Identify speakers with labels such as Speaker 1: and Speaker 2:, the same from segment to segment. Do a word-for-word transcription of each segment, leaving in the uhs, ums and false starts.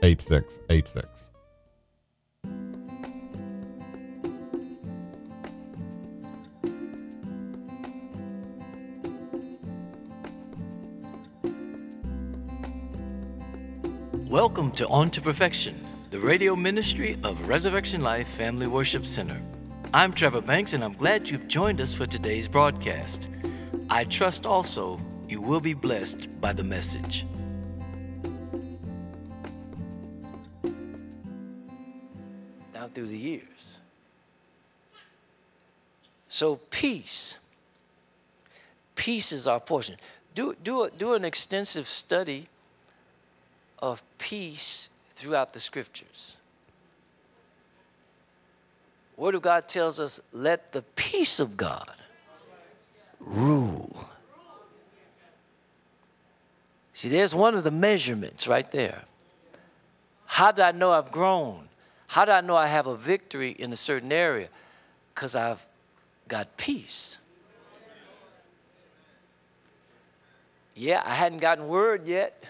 Speaker 1: eight six eight six.
Speaker 2: Welcome to On to Perfection, the radio ministry of Resurrection Life Family Worship Center. I'm Trevor Banks, and I'm glad you've joined us for today's broadcast. I trust also you will be blessed by the message. Down through the years. So peace. Peace is our portion. Do, do, a, do an extensive study of peace throughout the scriptures. Word of God tells us, let the peace of God rule. See, there's one of the measurements right there. How do I know I've grown? How do I know I have a victory in a certain area? Because I've got peace. Yeah, I hadn't gotten word yet.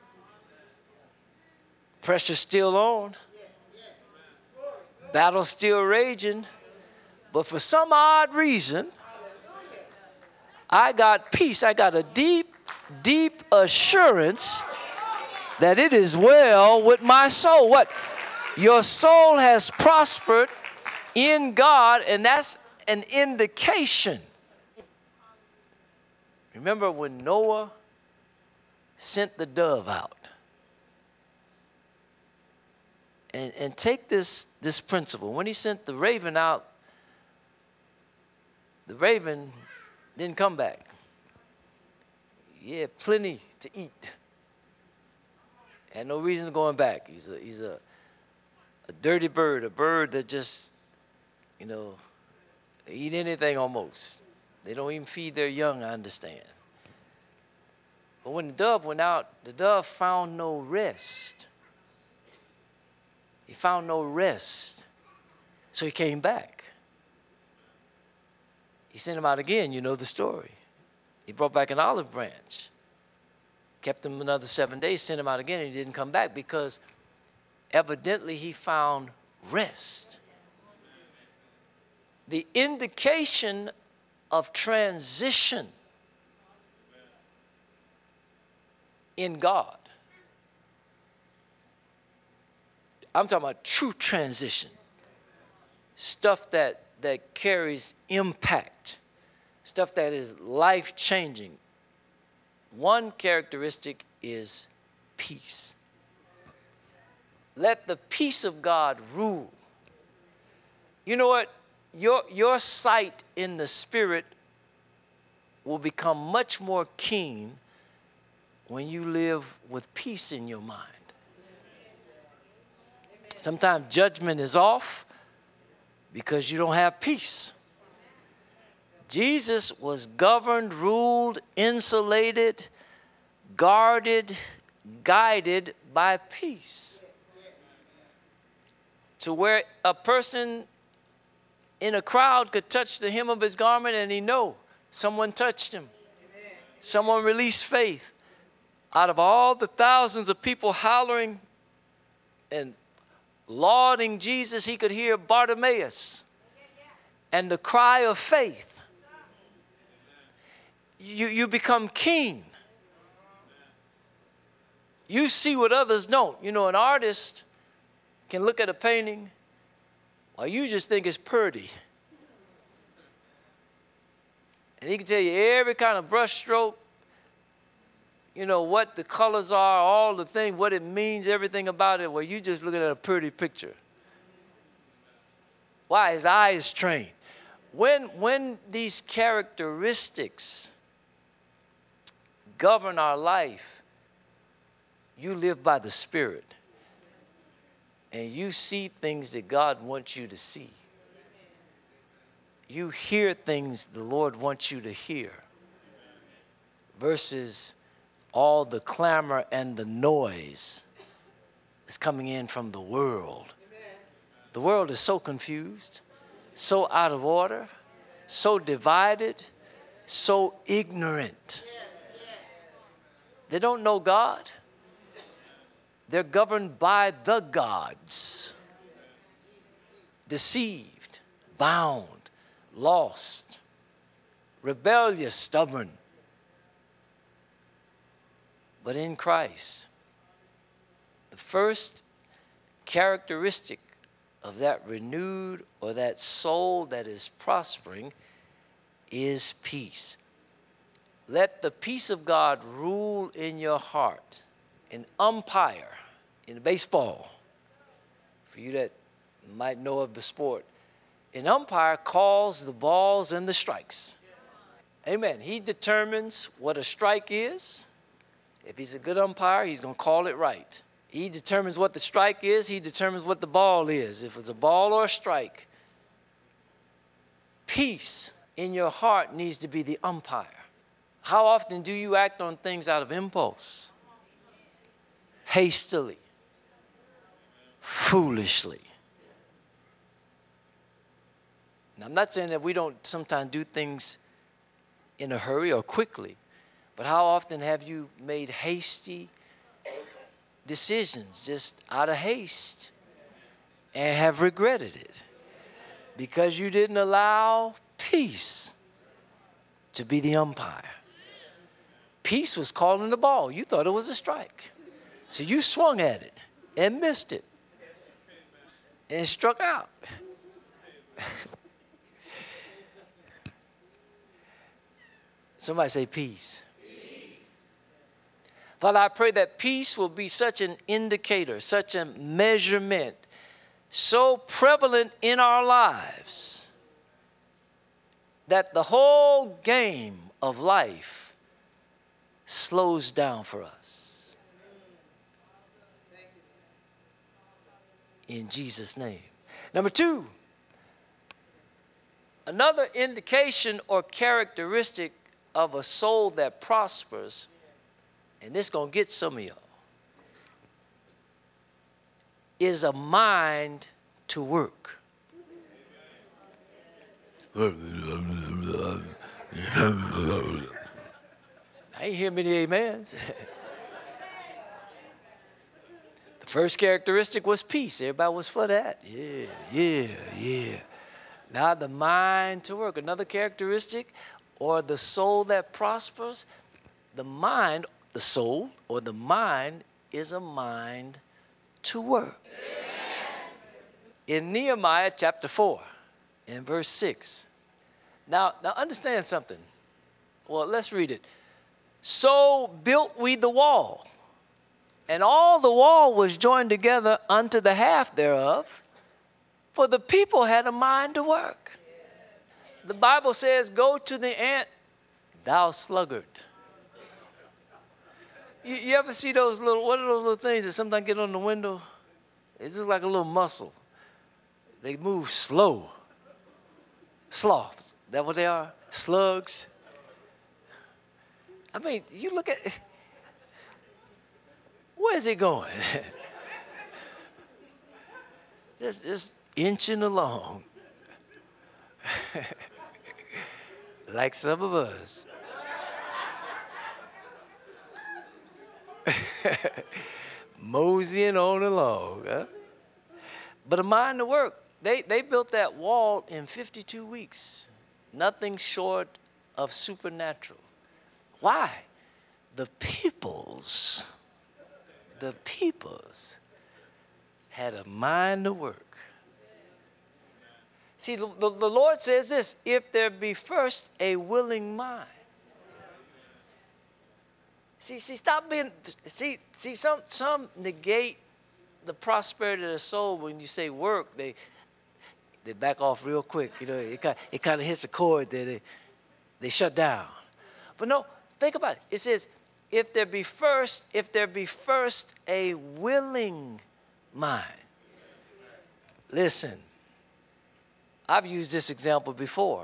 Speaker 2: Pressure's still on. Battle's still raging. But for some odd reason, I got peace. I got a deep, deep assurance that it is well with my soul. What? Your soul has prospered in God, and that's an indication. Remember when Noah sent the dove out? And, and take this, this principle. When he sent the raven out, the raven didn't come back. He had plenty to eat. Had no reason to going back. He's a, he's a, a dirty bird, a bird that just, you know, eat anything almost. They don't even feed their young, I understand. But when the dove went out, the dove found no rest. He found no rest, so he came back. He sent him out again, you know the story. He brought back an olive branch, kept him another seven days, sent him out again, and he didn't come back because evidently he found rest. The indication of transition in God. I'm talking about true transition. Stuff that, that carries impact. Stuff that is life-changing. One characteristic is peace. Let the peace of God rule. You know what? Your, your sight in the spirit will become much more keen when you live with peace in your mind. Sometimes judgment is off because you don't have peace. Jesus was governed, ruled, insulated, guarded, guided by peace. To where a person in a crowd could touch the hem of his garment and he know someone touched him. Someone released faith. Out of all the thousands of people hollering and lauding Jesus, he could hear Bartimaeus and the cry of faith. You, you become keen. You see what others don't. You know, an artist can look at a painting or you just think it's pretty. And he can tell you every kind of brush stroke, you know, what the colors are, all the things, what it means, everything about it, where you just looking at a pretty picture. Why? His eye is trained. When, when these characteristics govern our life, you live by the Spirit. And you see things that God wants you to see. You hear things the Lord wants you to hear. Versus all the clamor and the noise is coming in from the world. The world is so confused, so out of order, so divided, so ignorant. They don't know God. They're governed by the gods. Deceived, bound, lost, rebellious, stubborn. But in Christ, the first characteristic of that renewed or that soul that is prospering is peace. Let the peace of God rule in your heart. An umpire in baseball, for you that might know of the sport, an umpire calls the balls and the strikes. Amen. He determines what a strike is. If he's a good umpire, he's going to call it right. He determines what the strike is. He determines what the ball is. If it's a ball or a strike, peace in your heart needs to be the umpire. How often do you act on things out of impulse? Hastily, foolishly. Now, I'm not saying that we don't sometimes do things in a hurry or quickly, but how often have you made hasty decisions just out of haste and have regretted it because you didn't allow peace to be the umpire? Peace was calling the ball. You thought it was a strike. So you swung at it and missed it and struck out. Somebody say peace. Peace. Father, I pray that peace will be such an indicator, such a measurement, so prevalent in our lives that the whole game of life slows down for us. In Jesus' name. Number two, another indication or characteristic of a soul that prospers, and this gonna get some of y'all, is a mind to work. I ain't hear many amens. The first characteristic was peace. Everybody was for that. Yeah, yeah, yeah. Now the mind to work. Another characteristic, or the soul that prospers, the mind, the soul, or the mind is a mind to work. In Nehemiah chapter four, in verse six. Now, now understand something. Well, let's read it. So built we the wall, and all the wall was joined together unto the half thereof, for the people had a mind to work. The Bible says, go to the ant, thou sluggard. You, you ever see those little, what are those little things that sometimes get on the window? It's just like a little muscle. They move slow. Sloths, is that what they are? Slugs. I mean, you look at, where's it going? just, just inching along. Like some of us. Moseying on along. Huh? But a mind to work. They, they built that wall in fifty-two weeks. Nothing short of supernatural. Why? The peoples, the peoples had a mind to work. See, the, the, the Lord says this, if there be first a willing mind. See, see, stop being, see, see, some, some negate the prosperity of the soul when you say work. They, they back off real quick. You know, it kind, it kind of hits a chord that they, they shut down. But no, think about it. It says, if there be first, if there be first a willing mind. Listen. I've used this example before.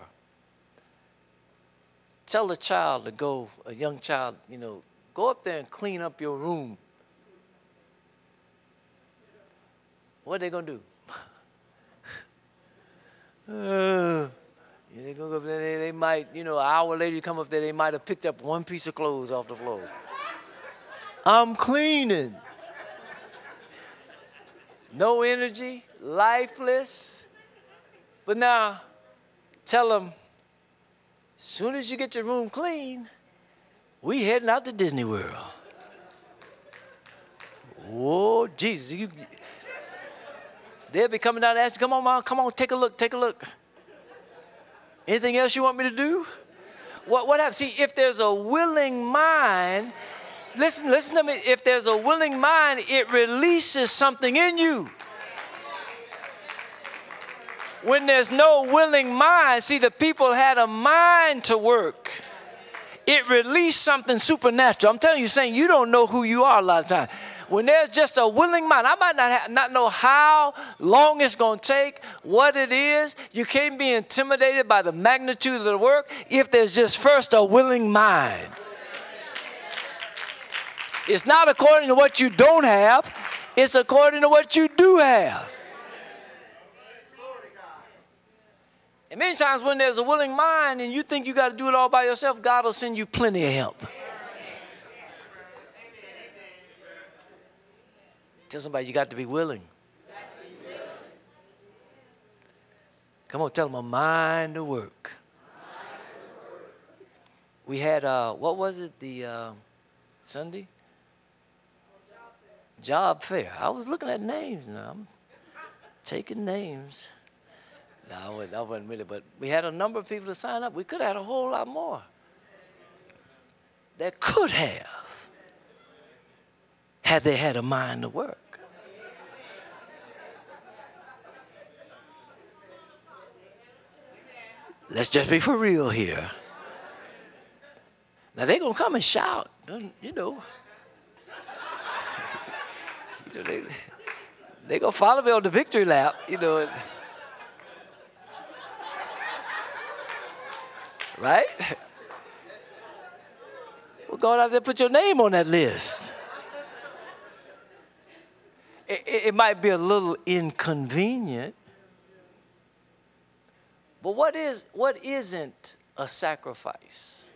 Speaker 2: Tell a child to go, a young child, you know, go up there and clean up your room. What are they going to do? uh, yeah, they, go up there, they, they might, you know, an hour later you come up there, they might have picked up one piece of clothes off the floor. I'm cleaning. no energy, lifeless. But now, tell them, as soon as you get your room clean, we heading out to Disney World. Whoa, Jesus. You, they'll be coming down and asking, come on, Mom, come on, take a look, take a look. Anything else you want me to do? What, what happens? See, if there's a willing mind, listen, listen to me. If there's a willing mind, it releases something in you. When there's no willing mind, see, the people had a mind to work. It released something supernatural. I'm telling you, saying you don't know who you are a lot of times. When there's just a willing mind, I might not, have, not know how long it's going to take, what it is. You can't be intimidated by the magnitude of the work if there's just first a willing mind. It's not according to what you don't have. It's according to what you do have. And many times when there's a willing mind and you think you got to do it all by yourself, God will send you plenty of help. Tell somebody you got to be willing. Come on, tell them a mind to work. We had, uh, what was it, the uh, Sunday? Job fair. I was looking at names now. I'm taking names. No, I wasn't, I wasn't really, but we had a number of people to sign up. We could have had a whole lot more that could have had they had a mind to work. Let's just be for real here. Now they're gonna come and shout, you know. you know they they gonna follow me on the victory lap, you know. Right? Well, go out there, put your name on that list. It, it, it might be a little inconvenient, but what is what isn't a sacrifice?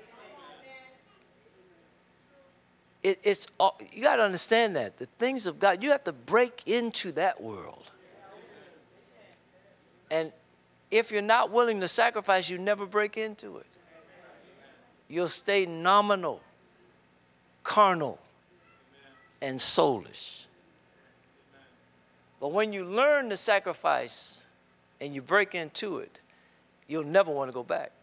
Speaker 2: It, it's you got to understand that the things of God, you have to break into that world, and if you're not willing to sacrifice, you never break into it. You'll stay nominal, carnal, and soulish. But when you learn to sacrifice and you break into it, you'll never want to go back.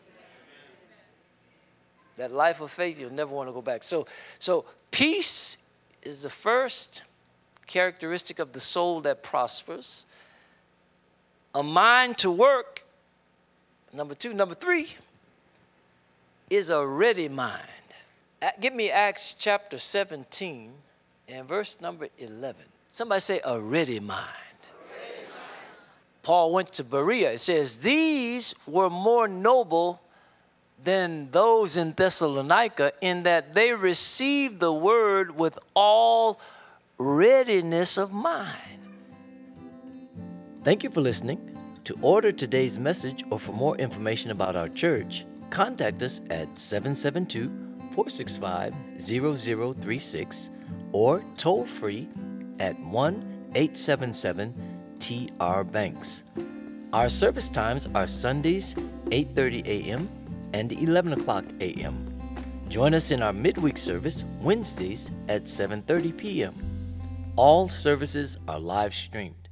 Speaker 2: That life of faith, you'll never want to go back. So, so peace is the first characteristic of the soul that prospers. A mind to work, number two. Number three is a ready mind. Give me Acts chapter seventeen and verse number eleven. Somebody say a ready mind. A ready mind. Paul went to Berea. It says, these were more noble than those in Thessalonica in that they received the word with all readiness of mind. Thank you for listening. To order today's message or for more information about our church, contact us at seven seven two, four six five, zero zero three six or toll free at one eight seven seven T R Banks. Our service times are Sundays eight thirty a.m. and eleven o'clock a.m. Join us in our midweek service Wednesdays at seven thirty p.m. All services are live streamed.